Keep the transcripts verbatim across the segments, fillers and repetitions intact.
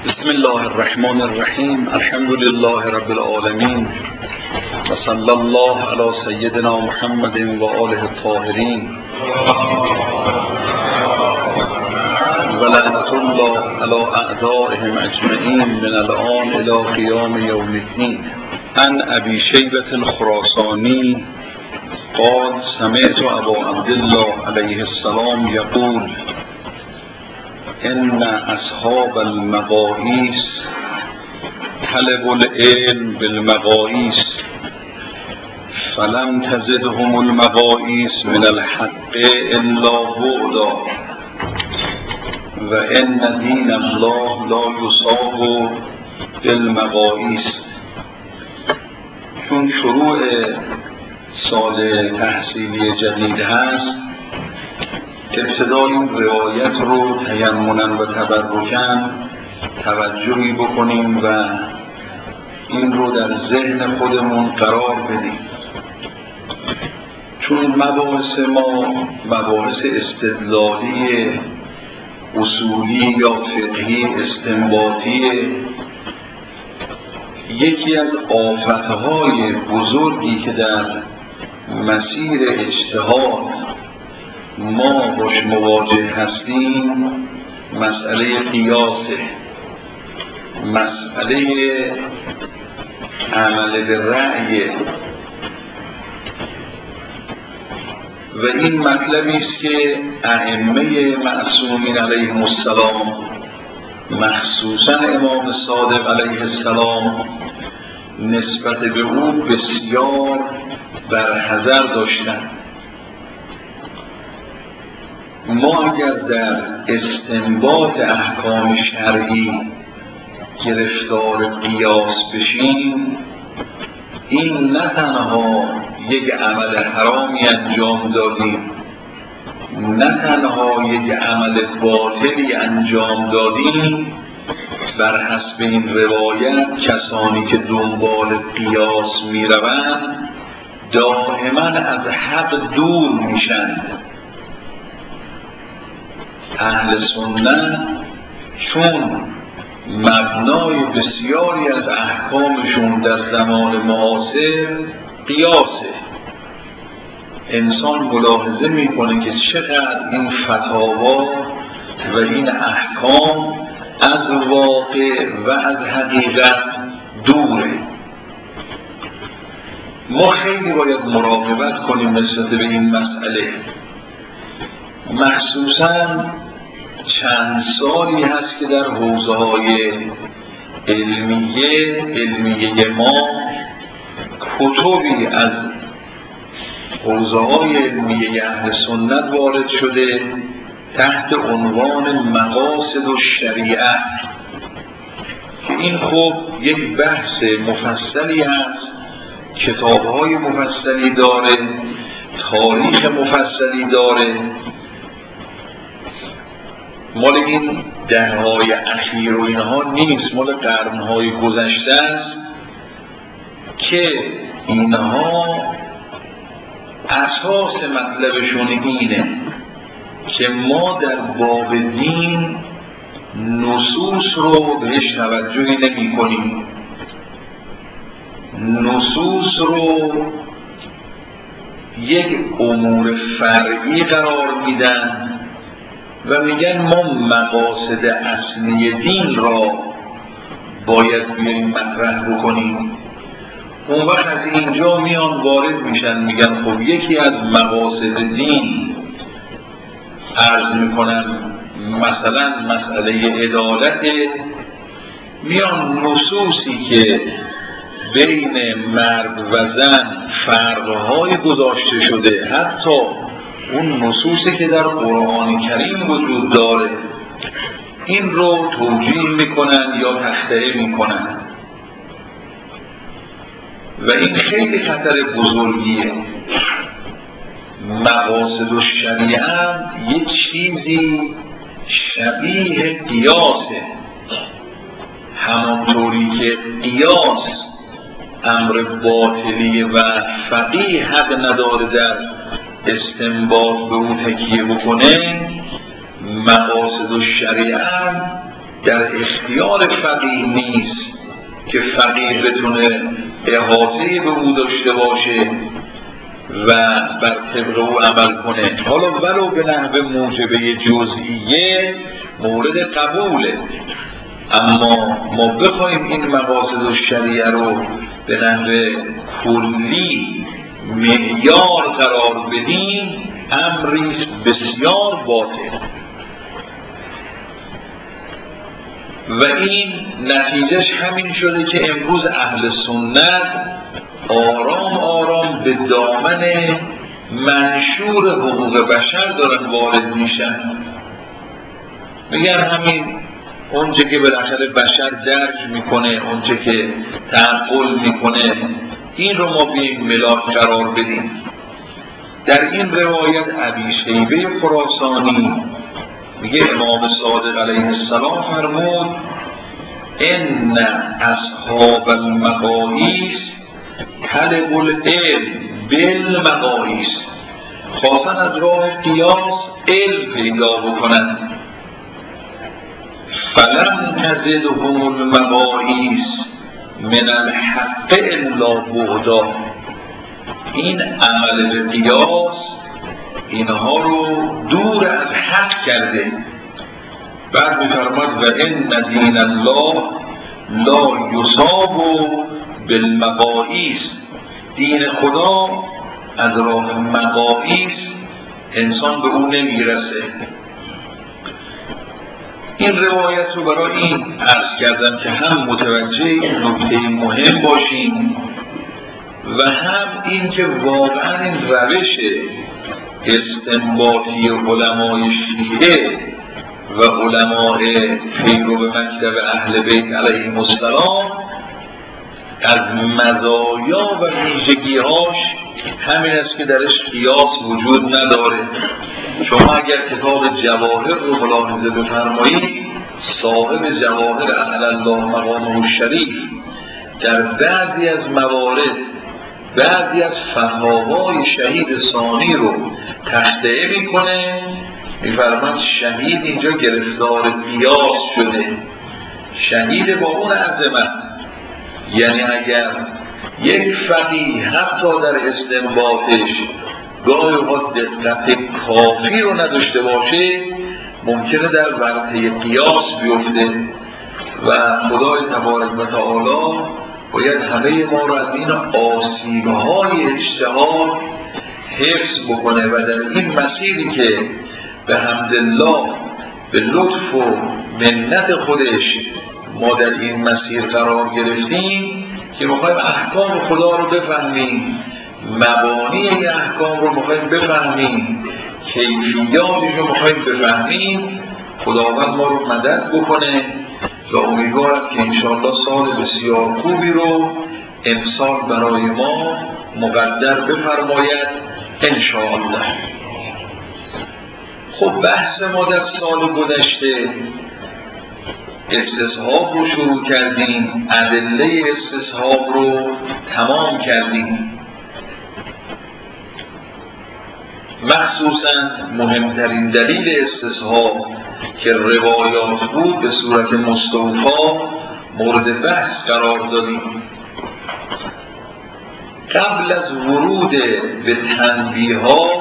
بسم الله الرحمن الرحیم. الحمد لله رب العالمین و صلی الله علی سیدنا محمد و آله الطاهرین و لعنت الله علی اعدائهم اجمعین من الآن الی قیام یوم الدین. عن ابی شیبة الخراسانی قال سمعت ابا عبدالله علیه السلام یقول ان اصحاب المقاییس طلبوا العلم بالمقاییس فلم تزدهم المقاییس من الحق الا بعدا و ان دین الله لا یصاب بالمقاییس. چون شروع سال تحصیلی جدید هست، ابتدا این روایت رو تیمنا و تبرکاً توجهی بکنیم و این رو در ذهن خودمون قرار بدیم، چون مباحث ما مباحث استدلالی اصولی یا فقهی استنباطی. یکی از آفتهای بزرگی که در مسیر اجتهاد ما باش مواجه هستیم مسئله قیاسه، مسئله عمل به رأی. و این مطلبی است که ائمه معصومین علیهم السلام، مخصوصا امام صادق علیه السلام، نسبت به او بسیار برحذر داشتند. ما اگر در استنباط احکام شرعی گرفتار قیاس بشیم، این نه تنها یک عمل حرامی انجام دادیم، نه تنها یک عمل باطلی انجام دادیم، بر حسب این روایت کسانی که دنبال قیاس می روند دائما از حق دور میشند. اهل سنت چون مبنای بسیاری از احکامشون در زمان معاصر قیاسه، انسان ملاحظه میکنه که چقدر این فتاوا و این احکام از واقع و از حقیقت دوره. ما خیلی باید مراقبت کنیم نسبت به این مسئله. مخصوصاً چند سالی هست که در حوزه‌های علمیه علمیه ما کتبی از حوزه‌های علمیه اهل سنت وارد شده تحت عنوان مقاصد الشریعه، که این خب یک بحث مفصلی هست، کتاب‌های مفصلی داره، تاریخ مفصلی داره. مال این دههای اخیر و اینها نیست، مال قرنهای گذشته است که اینها اساس مطلبشون اینه که ما در باب دین نصوص رو بهش توجهی نمی کنیم، نصوص رو یک امور فرعی قرار میدن و میگن ما مقاصد اصلی دین را باید بیاییم مطرح بکنیم. اون وقت از اینجا میان وارد میشن میگن خب یکی از مقاصد دین، عرض میکنن مثلا مسئله عدالت، میان نصوصی که بین مرد و زن فرقهای گذاشته شده، حتی اون نصوصی که در قرآن کریم وجود داره، این رو توجیه میکنن یا تخطئه میکنن و این خیلی خطر بزرگیه. مقاصد الشریعه یک چیزی شبیه قیاسه، همانطوری که قیاس امر باطلی و فقیه حق نداره در استنباط به او تکیه بکنه، مقاصد الشریعه در اختیار فقیه نیست که فقیه بتونه احاطه به او داشته باشه و بر طبق او عمل کنه. حالا ولو به نحو موجبه جزئیه مورد قبوله، اما ما بخوایم این مقاصد الشریعه رو به نحو کلی معیار قرار بدیم امری بسیار باطل و این نتیجهش همین شده که امروز اهل سنت آرام آرام به دامن منشور حقوق بشر دارن وارد میشن. میگن همین اونچه که بالاخره بشر درک میکنه، اونچه که تعقل میکنه، این رو ما بیاییم ملاک قرار بدیم. در این روایت ابی شیبه خراسانی میگه امام صادق علیه السلام فرمود ان اصحاب المقاییس طلب العلم بالمقاییس، خواستن از راه قیاس علم پیدا بکنند. فلم تزدهم المقاییس من الحق الا بعدا، این عمل به قیاس اینها رو دور از حق کرده. بعد می‌فرماید و ان دین الله لا یصاب بالمقاییس، دین خدا از راه مقاییس انسان به اون نمیرسه. این روایت رو برای این عرض کردم که هم متوجه این نکته مهم باشیم و هم این که واقعا این روش استنباطی علمای شیعه و علمای پیرو به مکتب اهل بیت علیهم السلام از مزایا و ویژگی‌هاش همین است که درش قیاس وجود نداره. شما اگر کتاب جواهر رو ملاحظه بفرمایید، صاحب جواهر اهل الله مقامه الشریف در بعضی از موارد بعضی از فتاوای شهید ثانی رو تخطئه میکنه، میفرماید شهید اینجا گرفتار قیاس شده. شهید با اون عظمت، یعنی اگر یک فقیه حتی در استنباطش گاهی اوقات دقت کافی رو نداشته باشه، ممکنه در ورطه قیاس بیفته و خدای تبارک و تعالی باید همه ما رو از این آسیب‌های اجتهاد حفظ بکنه و در این مسیری که به حمدالله به لطف و منت خودش ما در این مسیر قرار گرفتیم که میخوایم احکام خدا رو بفهمیم، مبانی این احکام رو میخوایم بفهمیم، کیفیاتش رو میخوایم بفهمیم. خداوند ما رو مدد بکنه و امیدوارم که انشاءالله سال بسیار خوبی رو امسال برای ما مقدر بفرماید انشاءالله. خب بحث ما در سال گذشته استصحاب رو شروع کردیم، ادله استصحاب رو تمام کردیم. مخصوصا مهمترین دلیل استصحاب که روایات بود به صورت مستوفا مورد بحث قرار دادیم. قبل از ورود به تنبیهات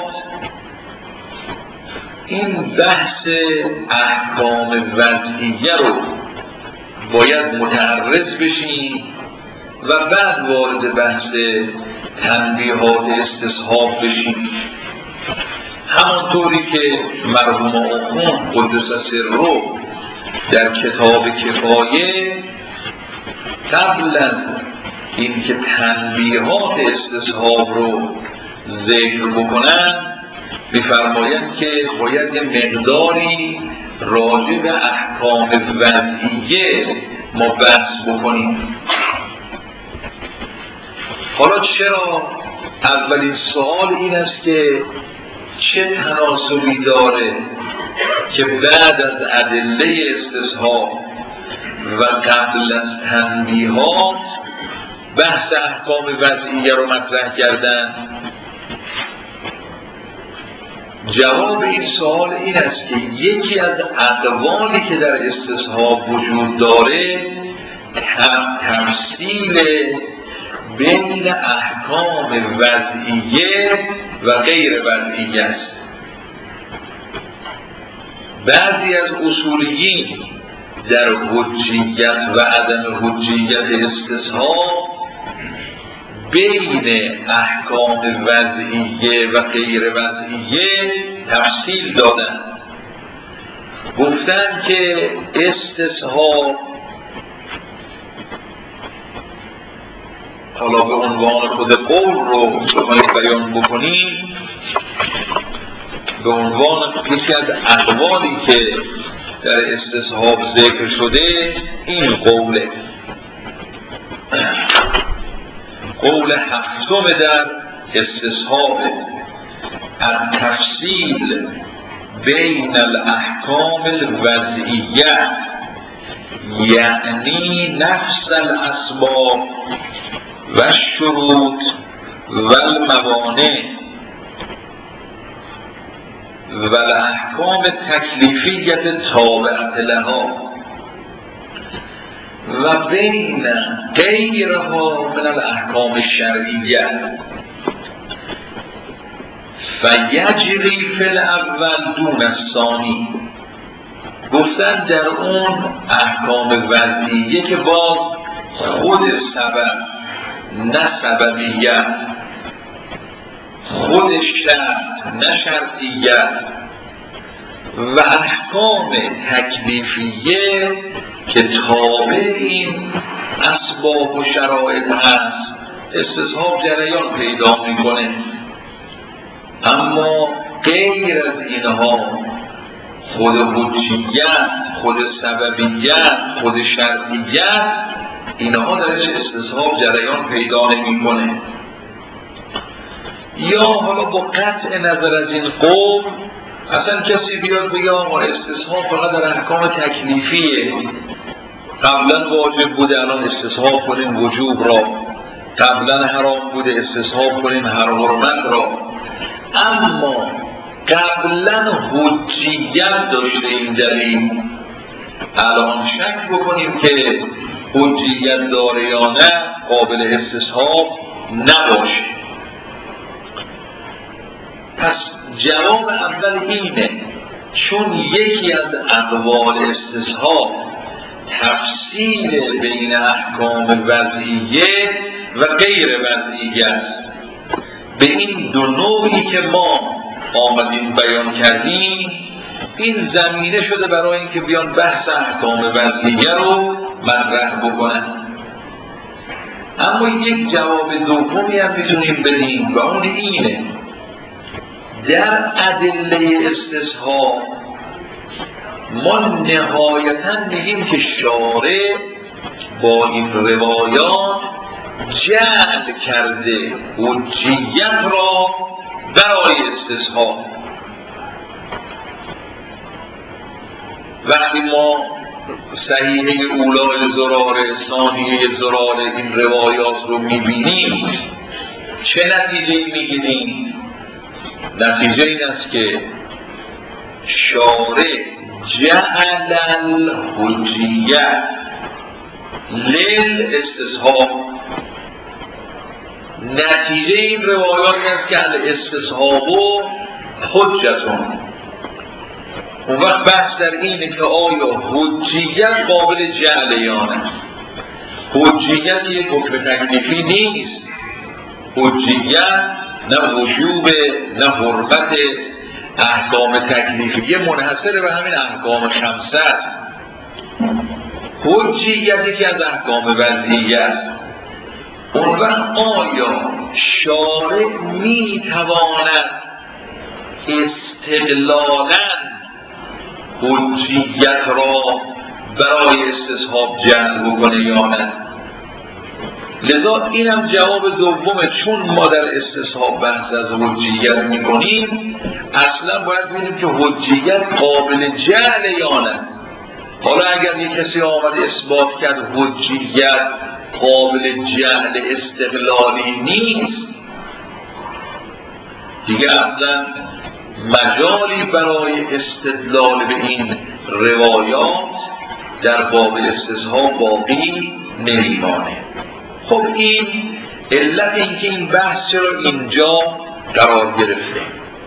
این بحث احکام وضعیه رو باید متعرض بشیم و بعد وارد بحث تنبیهات استصحاب بشیم. همانطوری که مرحوم آخوند قدس سره در کتاب کفایه قبل از این که تنبیهات استصحاب رو ذکر بکنن می‌فرمایند که باید یه مقداری راجع به احکام وضعیه ما بحث بکنیم. حالا چرا؟ اولین سوال این است که چه تناسبی داره که بعد از ادله استصحاب و قبل از تنبیهات بحث احکام وضعیه رو مطرح کردن؟ جواب این سوال این است که یکی از اقوالی که در استصحاب وجود داره تفصیل بین احکام وضعیه و غیر وضعیه است. بعضی از اصولیین در حجیت و عدم حجیت استصحاب بین احکام وضعیه و غیر وضعیه تفصیل دادن. گفتن که استصحاب حالا به عنوان خود قول رو بخواهید بیان بکنیم، به عنوان یکی از اقوالی که در استصحاب ذکر شده این قوله، قول هفتم در استصحاب، التفصیل بین الاحکام الوضعیه یعنی نفس الاسباب و الشروط و الموانع و الاحکام تکلیفیت تابعت لها و بین غیرها من الاحکام الشرعیه فیجری فی الاول دون الثانی. گفتن در اون احکام وضعیه که باز خود سبب نه سببیت، خود شرط نه شرطیت، و احکام تکلیفیه که تابع این اسباب و شرایط هست استصحاب جریان پیدا میکنه. اما غیر از اینها خود حجیت، خود سببیت، خود شرطیت، اینها درش استصحاب جریان پیدا نمیکنه. یا حالا با قطع نظر از این قول اصلا کسی بیاد بگه آقا استصحاب فقط در احکام تکلیفیه، قبلا واجب بوده الان استصحاب کنیم وجوب را، قبلا حرام بوده استصحاب کنیم حرمت را، اما قبلا حجیت داشته این دلیل، الان شک بکنیم که حجیت داره یا نه قابل استصحاب نباشه. پس جواب اول اینه، چون یکی از اقوال استصحاب تفصیل بین احکام وضعیه و غیر وضعیه است، به این دو نوعی که ما آمدیم بیان کردیم این زمینه شده برای اینکه بیان بحث احکام وضعیه رو مطرح بکنن. اما یک جواب دومی هم میتونیم بدیم و اون اینه، در ادله استصحاب ما نهایتاً میگیم که شارع با این روایات جعل کرده حجیت را برای استصحاب. وقتی ما صحیحه اولای زراره، ثانیه زراره این روایات رو میبینیم چه نتیجه‌ای میگیریم؟ نتیجه این است که شارع جعل الحجیت للاستصحاب. نتیجه این روایات است که الاستصحاب و حجتون. اون وقت بحث در اینه که آیا حجیت قابل جعل یا نه. حجیت یک حکم تکلیفی نیست، حجیت نه وجوب نه حرمت احکام تکلیفیه منحصر به همین احکام خمسه است. حجیت یکی از احکام وضعیه است. اون وقت آیا شارع میتواند استقلالاً حجیت را برای استصحاب جعل بکنه یا نه؟ لذا اینم جواب دومه، چون ما در استصحاب بحث از حجیت میکنیم اصلا باید ببینیم که حجیت قابل جعل یا نه. حالا اگر یک کسی آمد اثبات کرد حجیت قابل جعل استقلالی نیست، دیگه اصلا مجالی برای استدلال به این روایات در باب استثناء باقی نمیمانه. خب این علت اینکه این بحث چرا اینجا قرار گرفته.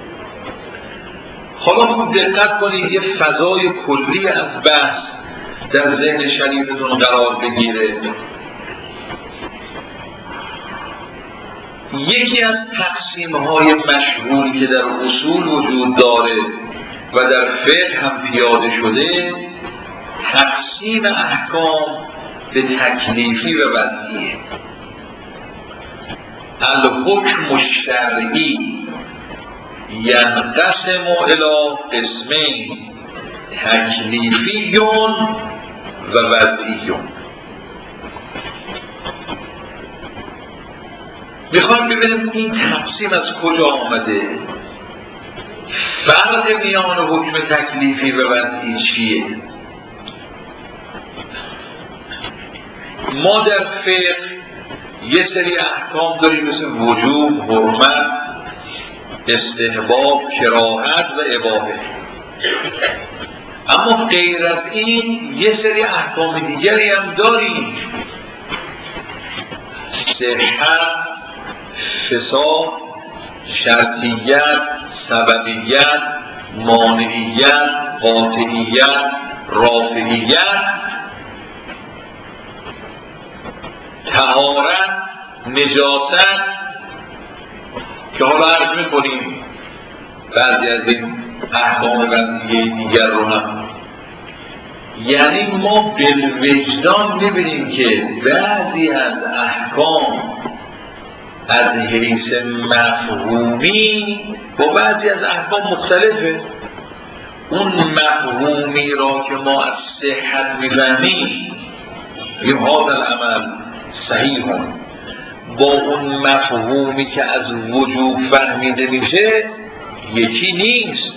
حالا خوب دقت کنید یه فضای کلی از بحث در ذهن شریفتون قرار بگیره. یکی از تقسیم‌های مشهوری که در اصول وجود داره و در فقه هم پیاده شده، تقسیم احکام به تکلیفی و وضعیه. الحکم الشرعی ینقسم الی قسمین تکلیفی و وضعی. میخوام ببینیم این تقسیم از کجا آمده، فرق میان حکم تکلیفی و وضعی چیه. ما در فقه یه سری احکام داریم مثل وجوب، حرمت، استحباب، کراهت و اباحه. اما غیر از این یه سری احکام دیگری هم داریم، صحت، فساد، شرطیت، سببیت، مانعیت، قاطعیت، رافعیت، طهارت، نجاست، که حالا عرض میکنیم بعضی از این احکام وضعیه دیگر رو هم. یعنی ما بالوجدان میبینیم که بعضی از احکام از حیث مفهومی با بعضی از احکام مختلفه. اون مفهومی را که ما از صحت میفهمیم این هذا العمل صحیح هم، با اون مفهومی که از وجوب فهمیده میشه یکی نیست.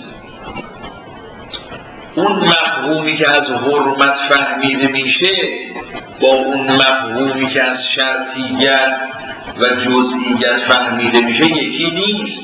اون مفهومی که از حرمت فهمیده میشه با اون مفهومی که از شرطیت و جزئیت فهمیده میشه یکی نیست.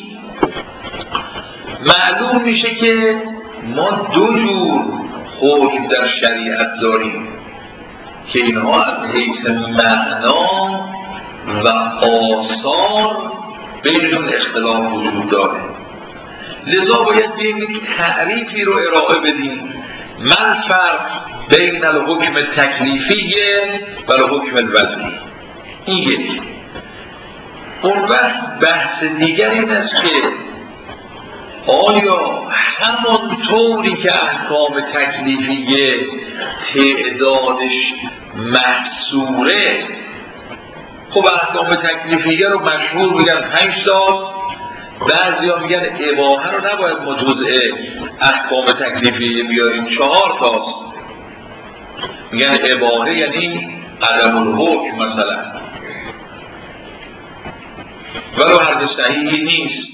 معلوم میشه که ما دو جور حکم در شریعت داریم که اینها از حیث معنا و آثار بینشون اختلاف وجود داره. لذا باید یک تعریفی رو ارائه بدیم. من فرق بین الحکم تکلیفی و الحکم الوضعی. این یک. اون وقت بحث دیگر این است که آیا همون طوری که احکام تکلیفیه تعدادش محصوره، خب احکام تکلیفیه رو مشهور میگن پنج تا، بعضی ها میگن اباحه رو نباید ما جزء احکام تکلیفیه بیاریم، چهار تاست. میگن اباحه یعنی عدم الحکم مثلا، ولو حرف صحیحی نیست.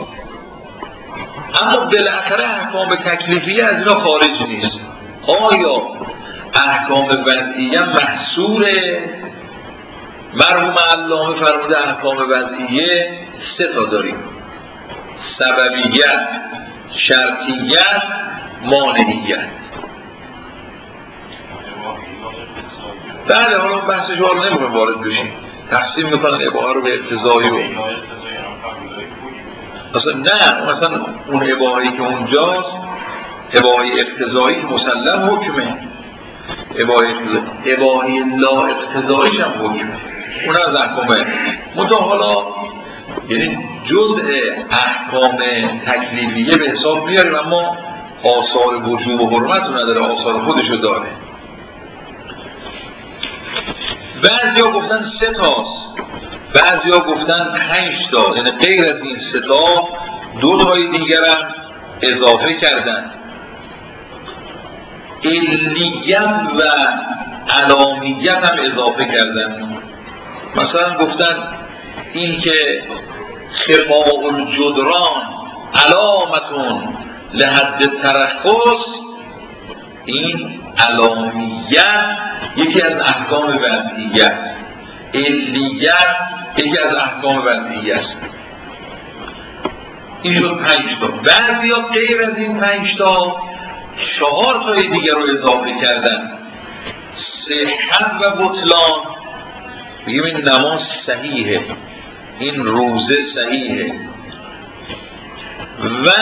اما بالاخره احکام تکلیفیه از اینا خارج نیست. آیا احکام وضعیه محصوره؟ مرحوم علامه فرموده احکام وضعیه سه تا داریم: سببیت، شرطیت، مانعیت. بله، حالا بحثش رو نمیخوایم وارد بشیم. تقسیم میکنن اباحه رو به اقتضایی و مثلا نه، مثلا اون اباحه‌ای که اونجاست اباحه اقتضایی مسلم حکمه، اباحه لا اقتضاییش هم حکمه، اون از احکامه. منتها حالا یعنی جزء احکام تکلیفیه به حساب میاریم، اما آثار وجوب و حرمت رو نداره، آثار خودشو داره. بعضی ها گفتن سه تاست، بعضی ها گفتن پنج تا، یعنی غیر از این سه تا دو تای دیگر هم اضافه کردن. علیت و علامیت هم اضافه کردن. مثلا گفتن این که خفاء الجدران علامتون لحد ترخص، این علامیت یکی از احکام وضعیه است، علیت یکی از احکام وضعیه است. این شد پنج تا. بعضی ها غیر از این پنج تا چهار تای دیگر رو اضافه کردن. صحت و بطلان، بگیم این نماز صحیحه، این روزه صحیحه، و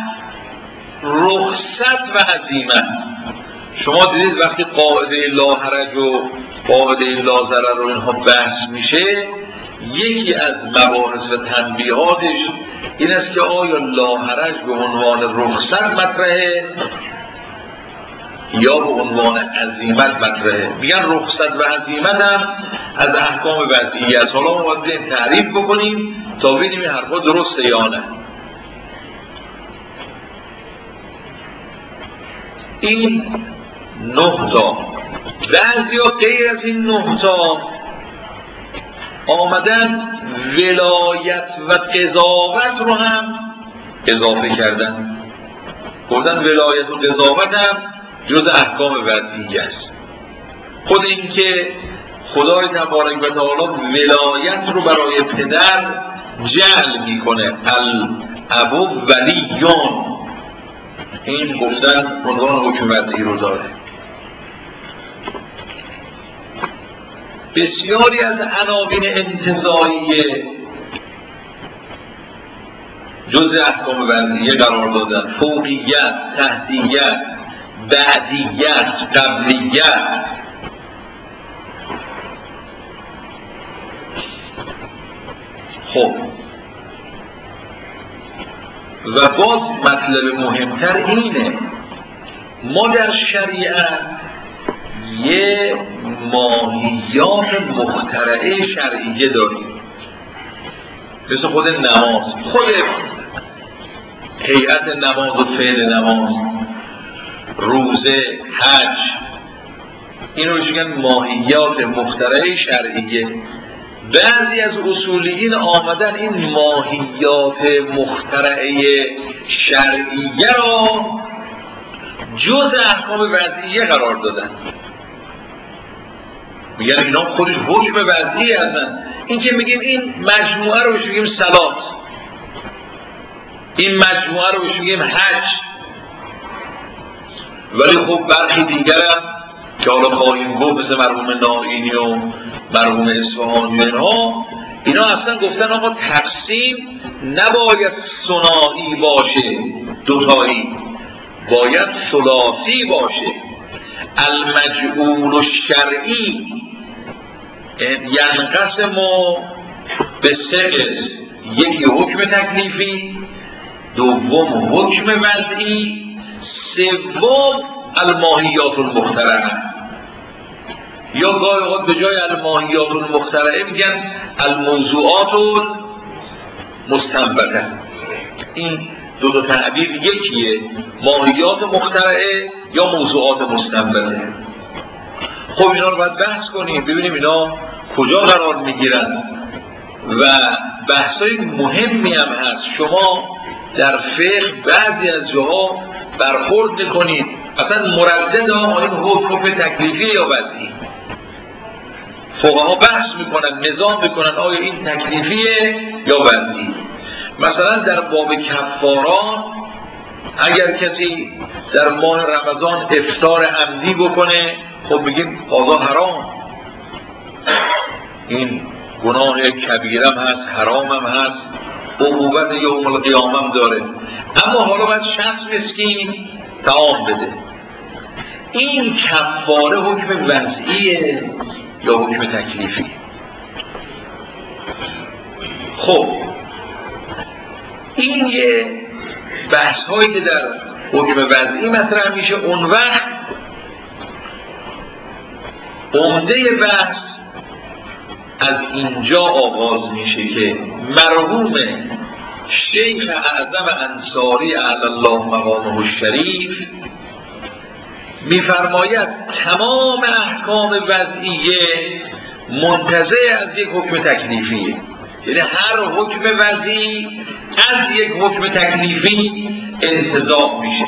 رخصت و عزیمت. شما دیدید وقتی قاعده لا حرج و قاعده لا ضرر و اینها بحث میشه، یکی از مباحث و تنبیهاتش این است که آیا لا حرج به عنوان رخصت مطرحه یا به عنوان عزیمت مطرحه. میگن رخصت و عزیمت هم از احکام وضعیه است. حالا ما باید تعریف بکنیم تا ببینیم این حرفا درسته یا نه. این نه تا. بعضی ها غیر از این نه تا آمدن ولایت و قضاوت رو هم اضافه کردن. گفتن ولایت و قضاوت هم جز احکام وضعیه است. خود این که خدای تبارک و تعالی ولایت رو برای پدر جعل میکنه، الابو ولیون، این گفتن عنوان حکم وضعی رو داره. بسیاری از عناوین انتزاعیه جزء احکام وضعیه قرار دادن. فوقیت، تحتیت، بعدیت، قبلیت. خب و باز مطلب مهمتر اینه، ما در شریعت یه ماهیات مخترعه شرعیه داریم، مثل خود نماز، خود هیئت نماز و فعل نماز، روزه، حج، این رو میگن ماهیات مخترعه شرعیه. بعضی از اصولیین آمدن این ماهیات مخترعه شرعیه را جز احکام وضعیه قرار دادن. میگن اینا خودش حکم وضعی هستن. این که میگیم این مجموعه رو بهش میگیم صلات، این مجموعه رو بهش میگیم حج، ولی خب برخی دیگر هم که حالا خواهیم گفت مثل مرحوم نائینی و مرحوم اصفهانی و اینها، اینا اصلا گفتن آقا تقسیم نباید ثنایی باشه، دوتایی، باید ثلاثی باشه. المجعول الشرعی ینقسم به سه قسم: یکی حکم تکلیفی، دوم حکم وضعی، سوم الماهیات المخترعه. یا گاهی اوقات به جای الماهیات المخترعه میگن الموضوعات المستنبطه. این دو تا تعبیر یکیه، ماهیات مخترعه یا موضوعات مستنبطه. خب اینا رو باید بحث کنیم، ببینیم اینا کجا قرار میگیرن و بحثای مهمی هم هست. شما در فقه بعضی از جاها برخورد میکنید اصلا مردد ها این حکم تکلیفی یا وضعی، فقها بحث میکنن، نظام میکنن آیا این تکلیفیه یا وضعی. مثلا در باب کفارات، اگر کسی در ماه رمضان افطار عمدی بکنه، خب بگیم قضا حرام، این گناه کبیرم هست، حرامم هست، عقوبت یوم القیامه هم داره، اما حالا باید شخص مسکین طعام بده. این کفاره حکم وضعیه یا حکم تکلیفی؟ خب این یه بحث هایی که در حکم وضعی مطرح میشه. اون وقت عمده بحث از اینجا آغاز میشه که مرحوم شیخ اعظم انصاری اعلی الله مقامه الشریف میفرماید تمام احکام وضعیه منتزع از یک حکم تکلیفیه، یعنی هر حکم وضعی از یک حکم تکلیفی انتزاع میشه.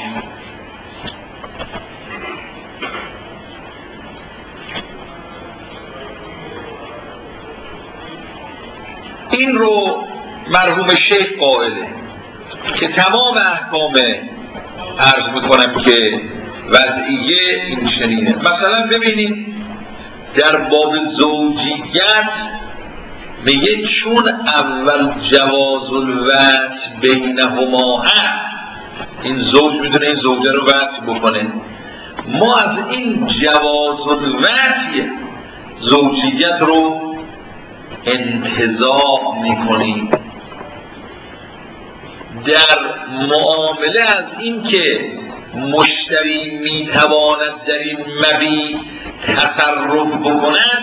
این رو مرحوم شیخ قائله. که تمام احکام عرض میکنم که وضعیه این چنینه. مثلا ببینید در باب زوجیت میگه چون اول جواز الوطء بینهما هست، این زوج میدونه این زوجه رو وطء بکنه، ما از این جواز الوطء زوجیت رو انتزاع میکنیم. در معامله از این که مشتری میتواند در این مبیع تصرف بکند،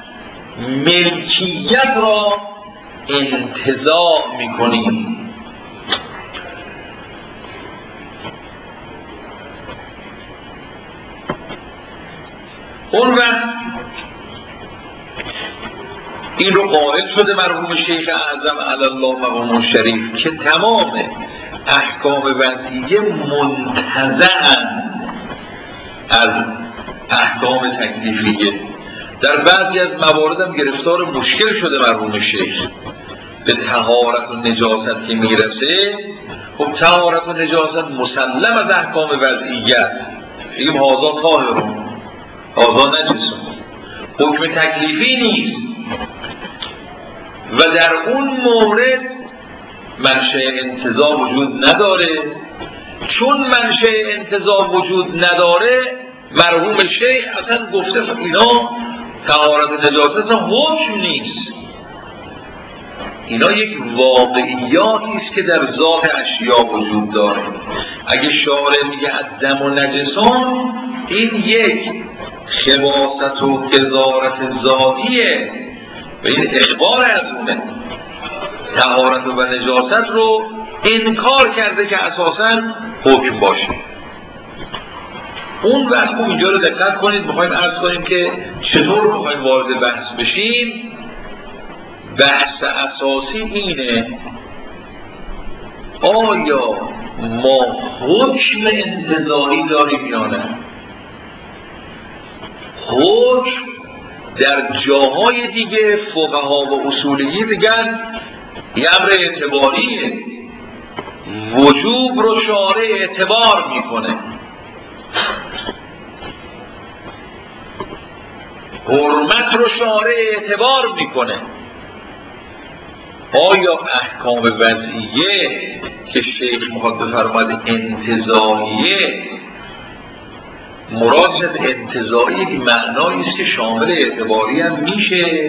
ملکیت را انتزاع میکنیم. اون وقت این رو قائل شده مرحوم شیخ اعظم علی الله مقامه شریف که تمام احکام وضعیه منتزعاً از احکام تکلیفیه. در بعضی از موارد هم گرفتار مشکل شده مرحوم شیخ. به طهارت و نجاست که میرسه، خب طهارت و نجاست مسلم از احکام وضعیت، بگیم هازا طاهرون هازا نجسون، حکم تکلیفی نیست و در اون مورد منشأ انتزاع وجود نداره. چون منشأ انتزاع وجود نداره، مرحوم شیخ اصلا گفته اینا طهارت و نجاست حکم نیست، اینا یک واقعیاتی است که در ذات اشیا وجود داره. اگه شارع میگه الدم و نجسون، این یک خباثت و قذارت ذاتیه و این اخبار از اونه. طهارت و نجاست رو انکار کرده که اساساً حکم باشه. اون وقت اینجا رو دقت کنید، میخوایم عرض کنیم که چطور میخوایم وارد بحث بشیم. بحث اساسی اینه آیا ما حکم انتزاعی داریم یا نه؟ حکم در جاهای دیگه فقها و اصولی بگن یه امر اعتباریه، وجوب رو شارع اعتبار میکنه، حرمت رو شارع اعتبار میکنه. آیا احکام وضعیه که شیخ میخواد بفرماید انتزاعیه، مراد از انتزاعی یک معنایی است که شامل اعتباری هم میشه،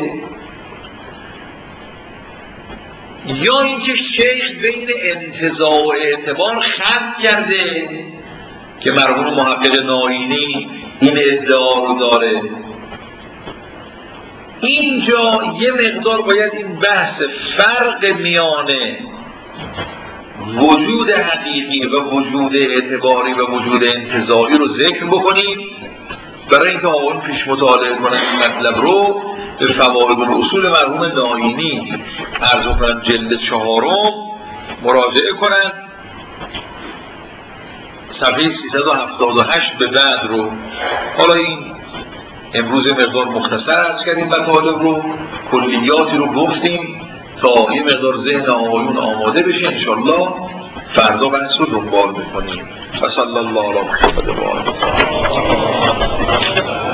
یا اینکه شیخ بین انتزاع و اعتبار خلط کرده که مرحوم محقق ناینی این ادعا رو داره. اینجا یه مقدار باید این بحث فرق میان وجود حقیقی و وجود اعتباری و وجود انتزاعی رو ذکر بکنید، برای اینکه آقایون پیش مطالعه کنن این مطلب رو به فواید الاصول مرحوم ناینی عرض کنن جلد چهارم مراجعه کنن، صفحه سیصد و هفتاد و هشت به بعد رو. حالا این امروز مقدار مختصر عرض کردیم مطالب رو، کلیاتی رو گفتیم تا یه مقدار ذهن آقایون آماده بشه، انشالله فردا بحث رو دنبال بکنیم. و صلی الله علی محمد و آله.